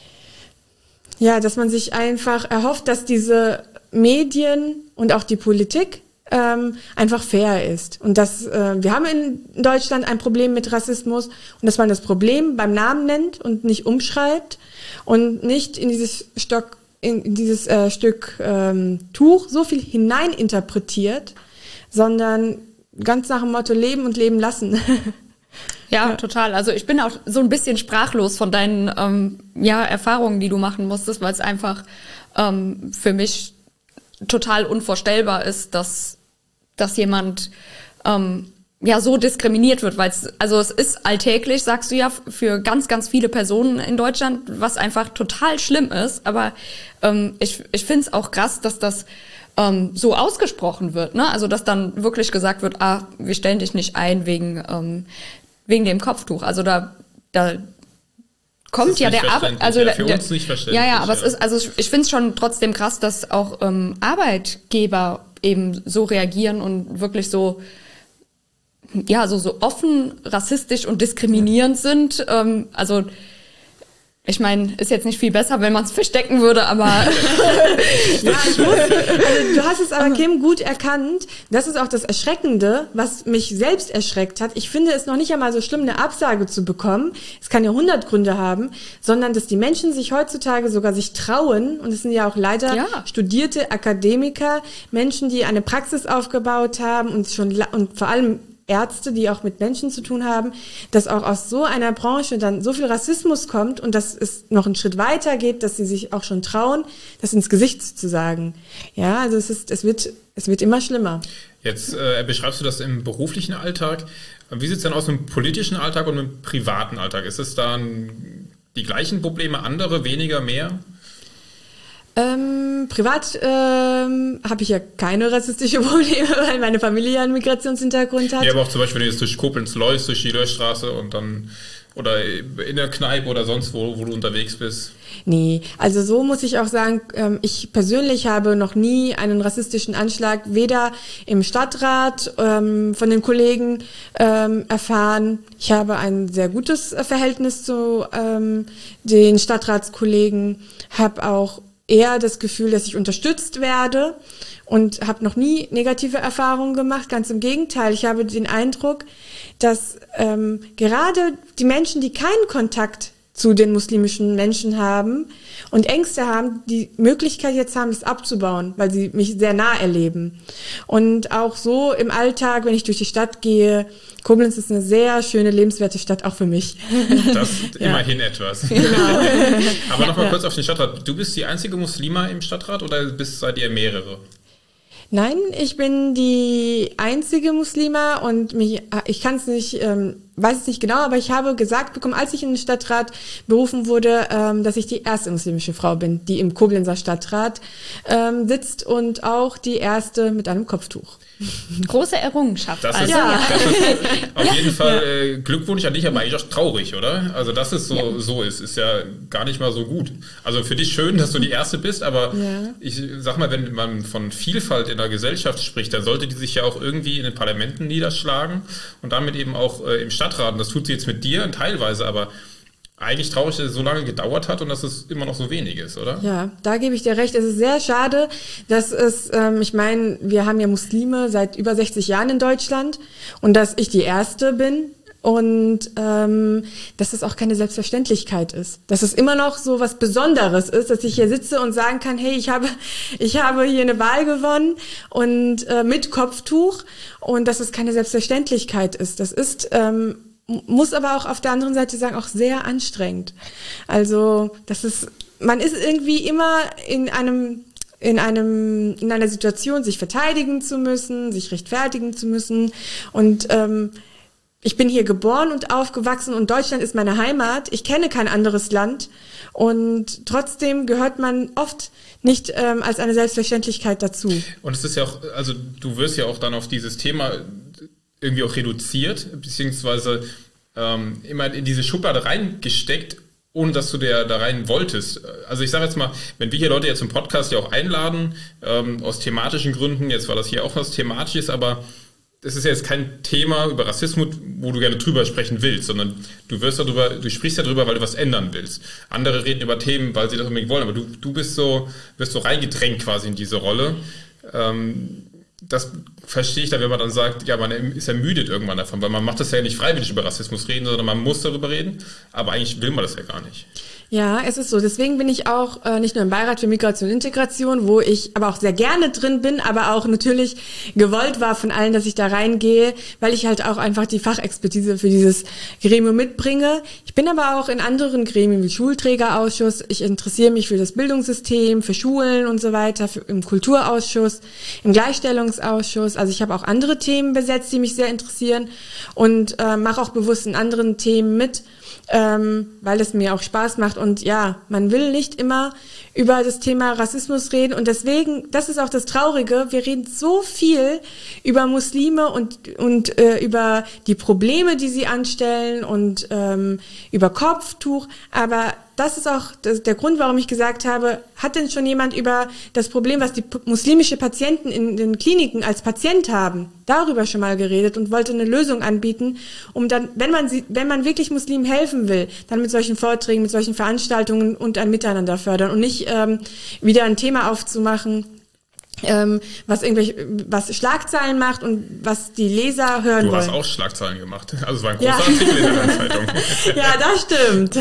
C: ja, dass man sich einfach erhofft, dass diese Medien und auch die Politik ähm, einfach fair ist. Und dass äh, wir haben in Deutschland ein Problem mit Rassismus und dass man das Problem beim Namen nennt und nicht umschreibt und nicht in dieses Stock, in, in dieses äh, Stück ähm, Tuch so viel hineininterpretiert, sondern ganz nach dem Motto leben und leben lassen.
B: Ja, ja, total. Also ich bin auch so ein bisschen sprachlos von deinen ähm, ja, Erfahrungen, die du machen musstest, weil es einfach ähm, für mich total unvorstellbar ist, dass, dass jemand ähm, ja so diskriminiert wird, weil es, also es ist alltäglich, sagst du ja, für ganz, ganz viele Personen in Deutschland, was einfach total schlimm ist. Aber ähm, ich, ich finde es auch krass, dass das ähm, so ausgesprochen wird, ne? Also dass dann wirklich gesagt wird, ah, wir stellen dich nicht ein wegen ähm, wegen dem Kopftuch. Also da da kommt ja der Arbeit, also
A: ja,
B: der,
A: für uns nicht verständlich.
B: Ja, ja, aber
A: ja.
B: es ist, also ich finde es schon trotzdem krass, dass auch ähm, Arbeitgeber eben so reagieren und wirklich so ja so so offen rassistisch und diskriminierend sind. Ähm, also ich meine, ist jetzt nicht viel besser, wenn man es verstecken würde, aber
C: ja, ich muss, also du hast es aber, Kim, gut erkannt. Das ist auch das Erschreckende, was mich selbst erschreckt hat. Ich finde es noch nicht einmal so schlimm, eine Absage zu bekommen. Es kann ja hundert Gründe haben, sondern dass die Menschen sich heutzutage sogar sich trauen, und es sind ja auch leider
B: ja.
C: studierte Akademiker, Menschen, die eine Praxis aufgebaut haben und schon und vor allem Ärzte, die auch mit Menschen zu tun haben, dass auch aus so einer Branche dann so viel Rassismus kommt und dass es noch einen Schritt weiter geht, dass sie sich auch schon trauen, das ins Gesicht zu sagen. Ja, also es ist, es wird, es wird immer schlimmer.
A: Jetzt äh, beschreibst du das im beruflichen Alltag. Wie sieht es denn aus mit dem politischen Alltag und im privaten Alltag? Ist es dann die gleichen Probleme, andere, weniger, mehr?
C: Ähm, privat ähm, habe ich ja keine rassistische Probleme, weil meine Familie ja einen Migrationshintergrund hat.
A: Ja, aber auch zum Beispiel, wenn du jetzt durch Koblenz läufst, durch die Löschstraße und dann Oder in der Kneipe oder sonst wo, wo du unterwegs bist?
C: Nee, also so muss ich auch sagen, ich persönlich habe noch nie einen rassistischen Anschlag weder im Stadtrat ähm, von den Kollegen ähm, erfahren. Ich habe ein sehr gutes Verhältnis zu ähm, den Stadtratskollegen, habe auch eher das Gefühl, dass ich unterstützt werde und habe noch nie negative Erfahrungen gemacht. Ganz im Gegenteil, ich habe den Eindruck, dass ähm, gerade die Menschen, die keinen Kontakt zu den muslimischen Menschen haben und Ängste haben, die Möglichkeit jetzt haben, das abzubauen, weil sie mich sehr nah erleben. Und auch so im Alltag, wenn ich durch die Stadt gehe, Koblenz ist eine sehr schöne, lebenswerte Stadt, auch für mich.
A: Das ist ja. immerhin etwas.
C: Genau.
A: Aber nochmal
C: ja.
A: kurz auf den Stadtrat. Du bist die einzige Muslima im Stadtrat oder bist, seid ihr mehrere?
C: Nein, ich bin die einzige Muslima und mich, ich kann es nicht, ähm, weiß es nicht genau, aber ich habe gesagt bekommen, als ich in den Stadtrat berufen wurde, ähm, dass ich die erste muslimische Frau bin, die im Koblenzer Stadtrat ähm, sitzt und auch die erste mit einem Kopftuch.
B: Große Errungenschaft.
A: Das ist,
B: also.
A: ja. das ist auf jeden Fall äh, Glückwunsch an dich, aber eigentlich auch traurig, oder? Also dass es so, ja. so ist, ist ja gar nicht mal so gut. Also für dich schön, dass du die Erste bist, aber ja. ich sag mal, wenn man von Vielfalt in der Gesellschaft spricht, dann sollte die sich ja auch irgendwie in den Parlamenten niederschlagen und damit eben auch äh, im Stadtrat. Und das tut sie jetzt mit dir teilweise, aber eigentlich traurig, dass es so lange gedauert hat und dass es immer noch so wenig ist, oder?
C: Ja, da gebe ich dir recht. Es ist sehr schade, dass es, ähm, ich meine, wir haben ja Muslime seit über sechzig Jahren in Deutschland und dass ich die Erste bin und ähm, dass es auch keine Selbstverständlichkeit ist. Dass es immer noch so was Besonderes ist, dass ich hier sitze und sagen kann, hey, ich habe, ich habe hier eine Wahl gewonnen und äh, mit Kopftuch und dass es keine Selbstverständlichkeit ist. Das ist ähm, muss aber auch auf der anderen Seite sagen, auch sehr anstrengend. Also, das ist, man ist irgendwie immer in einem, in einem, in einer Situation, sich verteidigen zu müssen, sich rechtfertigen zu müssen. Und ähm, ich bin hier geboren und aufgewachsen und Deutschland ist meine Heimat. Ich kenne kein anderes Land und trotzdem gehört man oft nicht ähm, als eine Selbstverständlichkeit dazu.
A: Und es ist ja auch, also du wirst ja auch dann auf dieses Thema irgendwie auch reduziert, beziehungsweise ähm, immer in diese Schublade reingesteckt, ohne dass du der, da rein wolltest. Also ich sage jetzt mal, wenn wir hier Leute jetzt im Podcast ja auch einladen, ähm, aus thematischen Gründen, jetzt war das hier auch was Thematisches, aber das ist ja jetzt kein Thema über Rassismus, wo du gerne drüber sprechen willst, sondern du wirst darüber, du sprichst ja drüber, weil du was ändern willst. Andere reden über Themen, weil sie das unbedingt wollen, aber du, du bist so, wirst so reingedrängt quasi in diese Rolle. Ähm, Das verstehe ich dann, wenn man dann sagt, ja, man ist ermüdet irgendwann davon, weil man macht das ja nicht freiwillig über Rassismus reden, sondern man muss darüber reden, aber eigentlich will man das ja gar nicht.
C: Ja, es ist so. Deswegen bin ich auch äh, nicht nur im Beirat für Migration und Integration, wo ich aber auch sehr gerne drin bin, aber auch natürlich gewollt war von allen, dass ich da reingehe, weil ich halt auch einfach die Fachexpertise für dieses Gremium mitbringe. Ich bin aber auch in anderen Gremien wie Schulträgerausschuss. Ich interessiere mich für das Bildungssystem, für Schulen und so weiter, für, im Kulturausschuss, im Gleichstellungsausschuss. Also ich habe auch andere Themen besetzt, die mich sehr interessieren und äh, mache auch bewusst in anderen Themen mit, ähm, weil es mir auch Spaß macht. Und ja, man will nicht immer über das Thema Rassismus reden. Und deswegen, das ist auch das Traurige, wir reden so viel über Muslime und, und äh, über die Probleme, die sie anstellen und ähm, über Kopftuch. Aber das ist auch das, der Grund, warum ich gesagt habe, hat denn schon jemand über das Problem, was die p- muslimische Patienten in den Kliniken als Patient haben, darüber schon mal geredet und wollte eine Lösung anbieten, um dann, wenn man sie, wenn man wirklich Muslimen helfen will, dann mit solchen Vorträgen, mit solchen Veranstaltungen und ein Miteinander fördern und nicht ähm, wieder ein Thema aufzumachen, ähm, was irgendwelche, was Schlagzeilen macht und was die Leser hören
A: du
C: wollen.
A: Du hast auch Schlagzeilen gemacht. Also es war ein großer
C: Ja.
A: Artikel in der Zeitung.
C: Ja, das stimmt.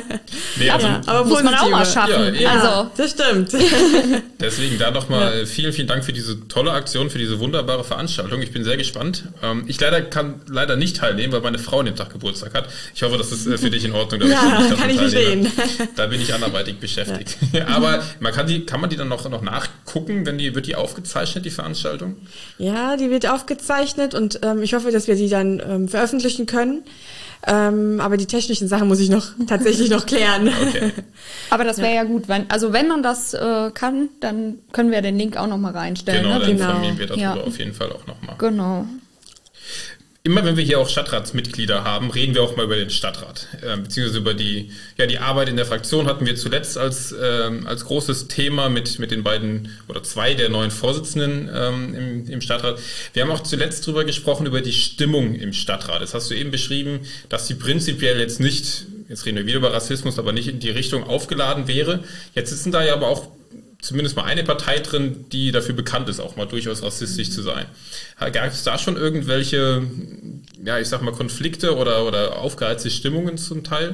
A: Nee, also,
C: ja, aber
B: muss man auch mal schaffen.
A: Ja,
B: also.
C: Das stimmt.
A: Deswegen da nochmal
C: Ja.
A: vielen, vielen Dank für diese tolle Aktion, für diese wunderbare Veranstaltung. Ich bin sehr gespannt. Ähm, ich leider kann leider nicht teilnehmen, weil meine Frau an dem Tag Geburtstag hat. Ich hoffe, das ist äh, für dich in Ordnung. Dass
C: Ja,
A: ich nicht
C: kann ich
A: teilnehme.
C: verstehen.
A: Da bin ich anderweitig beschäftigt. Ja. Aber man kann die, kann man die dann noch, noch nachgucken, wenn die, wird die aufgezeichnet, die Veranstaltung?
C: Ja, die wird aufgezeichnet und ähm, ich hoffe, dass wir die dann ähm, veröffentlichen können. Ähm, aber die technischen Sachen muss ich noch tatsächlich noch klären.
A: Okay.
B: Aber das wäre ja. ja gut, wenn, also wenn man das äh, kann, dann können wir den Link auch nochmal reinstellen.
A: Genau,
B: ne?
A: dann
C: Genau.
A: informieren wir darüber
B: Ja.
A: auf jeden Fall auch nochmal.
B: Genau.
A: immer wenn wir hier auch Stadtratsmitglieder haben, reden wir auch mal über den Stadtrat, äh, beziehungsweise über die, ja, die Arbeit in der Fraktion hatten wir zuletzt als, ähm, als großes Thema mit, mit den beiden oder zwei der neuen Vorsitzenden ähm, im, im Stadtrat. Wir haben auch zuletzt drüber gesprochen, über die Stimmung im Stadtrat. Das hast du eben beschrieben, dass sie prinzipiell jetzt nicht, jetzt reden wir wieder über Rassismus, aber nicht in die Richtung aufgeladen wäre. Jetzt sitzen da ja aber auch zumindest mal eine Partei drin, die dafür bekannt ist, auch mal durchaus rassistisch zu sein. Gab es da schon irgendwelche, ja, ich sag mal, Konflikte oder, oder aufgeheizte Stimmungen zum Teil?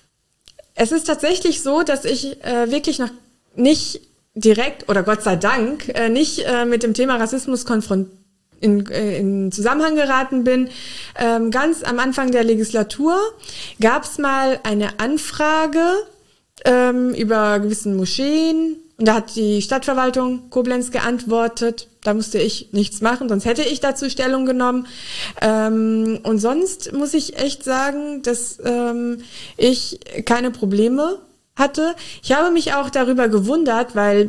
C: Es ist tatsächlich so, dass ich äh, wirklich noch nicht direkt, oder Gott sei Dank, äh, nicht äh, mit dem Thema Rassismus konfrontiert In, in Zusammenhang geraten bin. Ähm, ganz am Anfang der Legislatur gab es mal eine Anfrage ähm, über gewissen Moscheen und da hat die Stadtverwaltung Koblenz geantwortet. Da musste ich nichts machen, sonst hätte ich dazu Stellung genommen. Ähm, und sonst muss ich echt sagen, dass ähm, ich keine Probleme hatte. Ich habe mich auch darüber gewundert, weil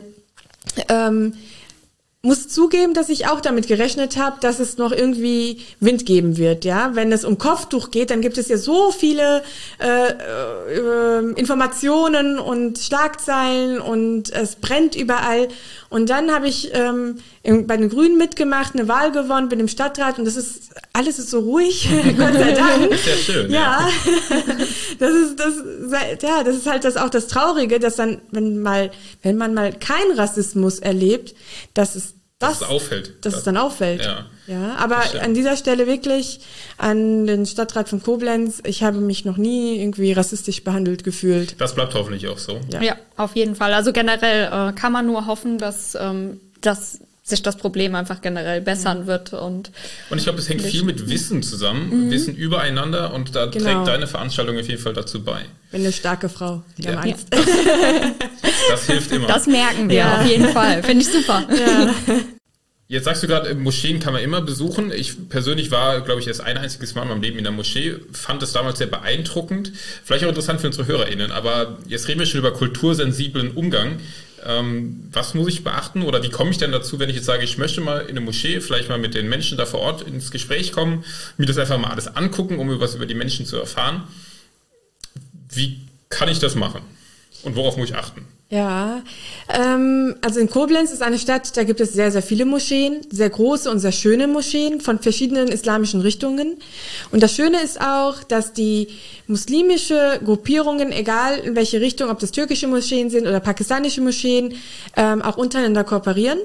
C: ähm, muss zugeben, dass ich auch damit gerechnet habe, dass es noch irgendwie Wind geben wird, ja. Wenn es um Kopftuch geht, dann gibt es ja so viele äh, äh, Informationen und Schlagzeilen und es brennt überall. Und dann habe ich ähm, bei den Grünen mitgemacht, eine Wahl gewonnen, bin im Stadtrat und das ist alles ist so ruhig, Gott sei Dank.
A: Sehr schön.
C: Ja, ja. das ist das, ja, das ist halt das auch das Traurige, dass dann, wenn mal, wenn man mal keinen Rassismus erlebt, dass es das,
A: dass es auffällt,
C: dass das es dann auffällt.
A: Ja,
C: ja. Aber an dieser Stelle wirklich an den Stadtrat von Koblenz. Ich habe mich noch nie irgendwie rassistisch behandelt gefühlt.
A: Das bleibt hoffentlich auch so.
B: Ja, ja, auf jeden Fall. Also generell äh, kann man nur hoffen, dass ähm, dass sich das Problem einfach generell bessern wird. Und,
A: und ich glaube, es hängt viel mit Wissen zusammen, mhm. Wissen übereinander und da genau. trägt deine Veranstaltung auf jeden Fall dazu bei.
C: Ich bin eine starke Frau, die
A: ja.
C: haben Angst.
A: Das, das hilft immer.
B: Das merken wir ja. auf jeden Fall. Finde ich super.
C: Ja.
A: Jetzt sagst du gerade, Moscheen kann man immer besuchen. Ich persönlich war, glaube ich, erst ein einziges Mal in meinem Leben in der Moschee, fand es damals sehr beeindruckend. Vielleicht auch interessant für unsere HörerInnen, aber jetzt reden wir schon über kultursensiblen Umgang. Ähm, was muss ich beachten oder wie komme ich denn dazu, wenn ich jetzt sage, ich möchte mal in eine Moschee, vielleicht mal mit den Menschen da vor Ort ins Gespräch kommen, mir das einfach mal alles angucken, um was über die Menschen zu erfahren. Wie kann ich das machen? Und worauf muss ich achten?
C: Ja, ähm, also in Koblenz ist eine Stadt, da gibt es sehr, sehr viele Moscheen, sehr große und sehr schöne Moscheen von verschiedenen islamischen Richtungen. Und das Schöne ist auch, dass die muslimische Gruppierungen, egal in welche Richtung, ob das türkische Moscheen sind oder pakistanische Moscheen, ähm, auch untereinander kooperieren.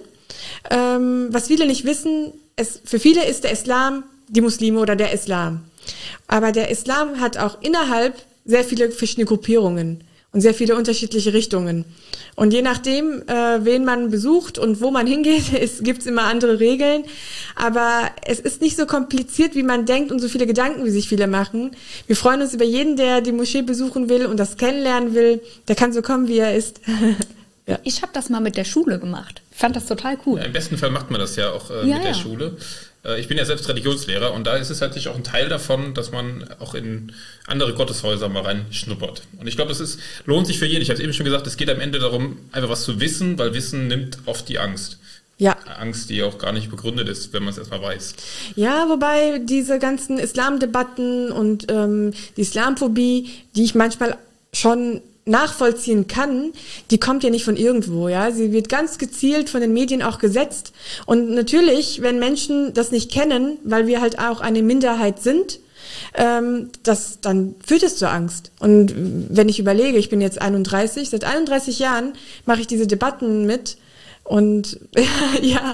C: Ähm, was viele nicht wissen, es, für viele ist der Islam die Muslime oder der Islam. Aber der Islam hat auch innerhalb sehr viele verschiedene Gruppierungen und sehr viele unterschiedliche Richtungen. Und je nachdem, äh, wen man besucht und wo man hingeht, gibt es immer andere Regeln. Aber es ist nicht so kompliziert, wie man denkt und so viele Gedanken, wie sich viele machen. Wir freuen uns über jeden, der die Moschee besuchen will und das kennenlernen will. Der kann so kommen, wie er ist.
B: Ja. Ich habe das mal mit der Schule gemacht. Ich fand das total cool.
A: Ja, im besten Fall macht man das ja auch äh,
B: ja,
A: mit der
B: ja.
A: Schule. Äh, ich bin ja selbst Religionslehrer und da ist es natürlich auch ein Teil davon, dass man auch in andere Gotteshäuser mal reinschnuppert. Und ich glaube, es ist, lohnt sich für jeden. Ich habe es eben schon gesagt, es geht am Ende darum, einfach was zu wissen, weil Wissen nimmt oft die Angst.
C: Ja.
A: Angst, die auch gar nicht begründet ist, wenn man es erstmal weiß.
C: Ja, wobei diese ganzen Islamdebatten und ähm, die Islamphobie, die ich manchmal schon nachvollziehen kann, die kommt ja nicht von irgendwo, ja. Sie wird ganz gezielt von den Medien auch gesetzt. Und natürlich, wenn Menschen das nicht kennen, weil wir halt auch eine Minderheit sind, ähm, das, dann führt es zur Angst. Und wenn ich überlege, ich bin jetzt einunddreißig, seit einunddreißig Jahren mache ich diese Debatten mit. Und ja,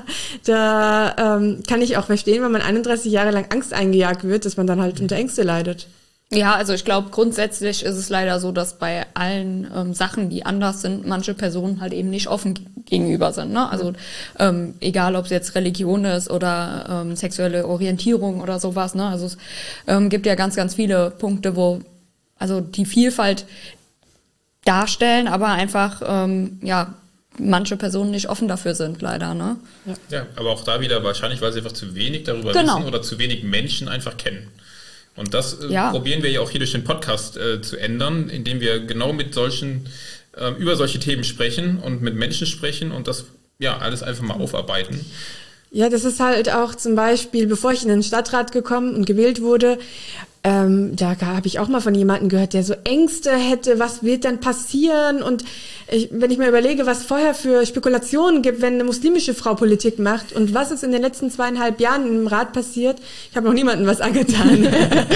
C: da ähm, kann ich auch verstehen, wenn man einunddreißig Jahre lang Angst eingejagt wird, dass man dann halt unter Ängste leidet.
B: Ja, also ich glaube, grundsätzlich ist es leider so, dass bei allen ähm, Sachen, die anders sind, manche Personen halt eben nicht offen gegenüber sind. Ne? Also ähm, egal, ob es jetzt Religion ist oder ähm, sexuelle Orientierung oder sowas. Ne? Also es ähm, gibt ja ganz, ganz viele Punkte, wo also die Vielfalt darstellen, aber einfach ähm, ja manche Personen nicht offen dafür sind, leider. Ne?
A: Ja. ja, aber auch da wieder wahrscheinlich, weil sie einfach zu wenig darüber
B: genau.
A: wissen oder zu wenig Menschen einfach kennen. Und das äh,
B: ja.
A: probieren wir ja auch hier durch den Podcast äh, zu ändern, indem wir genau mit solchen, äh, über solche Themen sprechen und mit Menschen sprechen und das ja alles einfach mal aufarbeiten.
C: Ja, das ist halt auch zum Beispiel, bevor ich in den Stadtrat gekommen und gewählt wurde, ähm, da habe ich auch mal von jemandem gehört, der so Ängste hätte, was wird dann passieren? Und ich, wenn ich mir überlege, was vorher für Spekulationen gibt, wenn eine muslimische Frau Politik macht und was ist in den letzten zweieinhalb Jahren im Rat passiert, ich habe noch niemandem was angetan.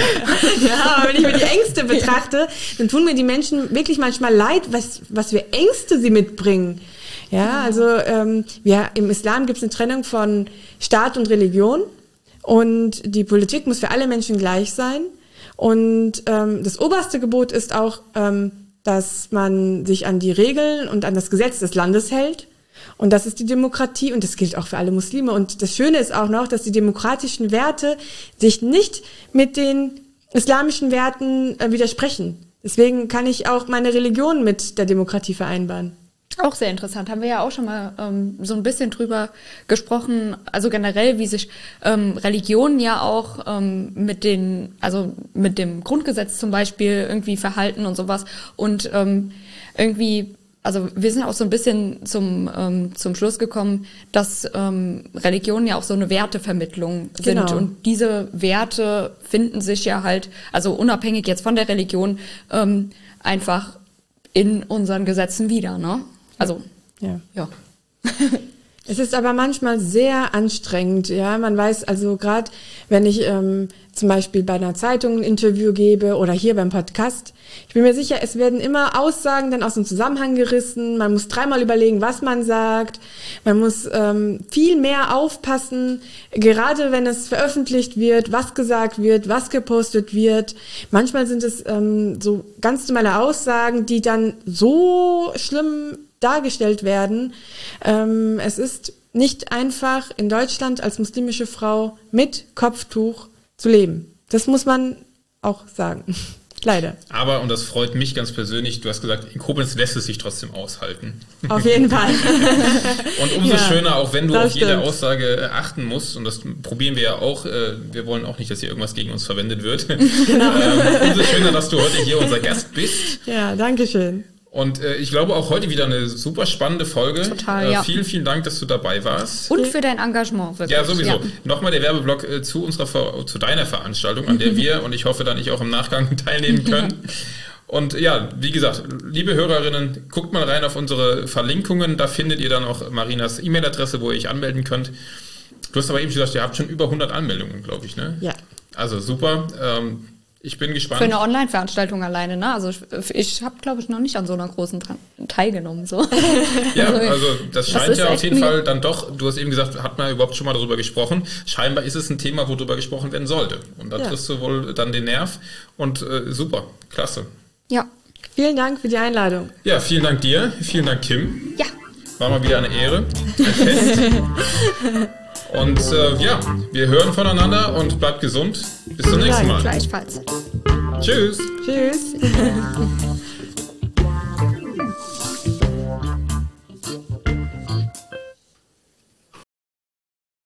C: Ja, aber wenn ich mir die Ängste betrachte, dann tun mir die Menschen wirklich manchmal leid, was, was für Ängste sie mitbringen. Ja, also ähm, wir, im Islam gibt es eine Trennung von Staat und Religion und die Politik muss für alle Menschen gleich sein. Und ähm, das oberste Gebot ist auch, ähm, dass man sich an die Regeln und an das Gesetz des Landes hält. Und das ist die Demokratie und das gilt auch für alle Muslime. Und das Schöne ist auch noch, dass die demokratischen Werte sich nicht mit den islamischen Werten äh, widersprechen. Deswegen kann ich auch meine Religion mit der Demokratie vereinbaren.
B: Auch sehr interessant. Haben wir ja auch schon mal ähm, so ein bisschen drüber gesprochen, also generell, wie sich ähm, Religionen ja auch ähm, mit den, also mit dem Grundgesetz zum Beispiel irgendwie verhalten und sowas. Und ähm, irgendwie, also wir sind auch so ein bisschen zum ähm, zum Schluss gekommen, dass ähm, Religionen ja auch so eine Wertevermittlung sind.
C: Genau.
B: Und diese Werte finden sich ja halt, also unabhängig jetzt von der Religion, ähm, einfach in unseren Gesetzen wieder, ne? Also,
C: Ja.
B: ja.
C: Es ist aber manchmal sehr anstrengend, ja. Man weiß also gerade, wenn ich ähm, zum Beispiel bei einer Zeitung ein Interview gebe oder hier beim Podcast, ich bin mir sicher, es werden immer Aussagen dann aus dem Zusammenhang gerissen. Man muss dreimal überlegen, was man sagt. Man muss ähm, viel mehr aufpassen, gerade wenn es veröffentlicht wird, was gesagt wird, was gepostet wird. Manchmal sind es ähm, so ganz normale Aussagen, die dann so schlimm dargestellt werden. Ähm, es ist nicht einfach, in Deutschland als muslimische Frau mit Kopftuch zu leben. Das muss man auch sagen. Leider.
A: Aber, und das freut mich ganz persönlich, du hast gesagt, in Koblenz lässt es sich trotzdem aushalten.
C: Auf jeden Fall.
A: Und umso
C: Ja,
A: schöner, auch wenn du auf jede
C: stimmt.
A: Aussage achten musst, und das probieren wir ja auch, wir wollen auch nicht, dass hier irgendwas gegen uns verwendet wird.
C: Genau.
A: ähm, umso schöner, dass du heute hier unser Gast bist.
C: Ja, danke schön.
A: Und äh, ich glaube auch heute wieder eine super spannende Folge.
B: Total,
A: äh,
B: ja.
A: Vielen, vielen Dank, dass du dabei warst.
B: Und für dein Engagement, wirklich.
A: Ja, sowieso.
B: Ja.
A: Nochmal der Werbeblock äh, zu unserer Ver- zu deiner Veranstaltung, an der wir und ich hoffe dann ich auch im Nachgang teilnehmen können. Und ja, wie gesagt, liebe Hörerinnen, guckt mal rein auf unsere Verlinkungen. Da findet ihr dann auch Marinas E-Mail-Adresse, wo ihr euch anmelden könnt. Du hast aber eben gesagt, ihr habt schon über hundert Anmeldungen, glaube ich, ne?
C: Ja.
A: Also super. Ähm, ich bin gespannt.
B: Für eine Online-Veranstaltung alleine, ne? Also ich, ich habe, glaube ich, noch nicht an so einer großen Dra- teilgenommen. So.
A: Ja, also das
B: Das
A: scheint
B: ist
A: ja auf
B: echt
A: jeden
B: mir-
A: Fall dann doch, du hast eben gesagt, hat man überhaupt schon mal darüber gesprochen. Scheinbar ist es ein Thema, wo darüber gesprochen werden sollte. Und da
C: Ja.
A: triffst du wohl dann den Nerv. Und äh, super, klasse.
B: Ja.
C: Vielen Dank für die Einladung.
A: Ja, vielen Dank dir, vielen Dank Kim.
B: Ja.
A: War mal wieder eine Ehre, ein Fest. Und äh, ja, wir hören voneinander und bleibt gesund. Bis zum nächsten Mal.
B: Gleichfalls.
A: Tschüss.
C: Tschüss.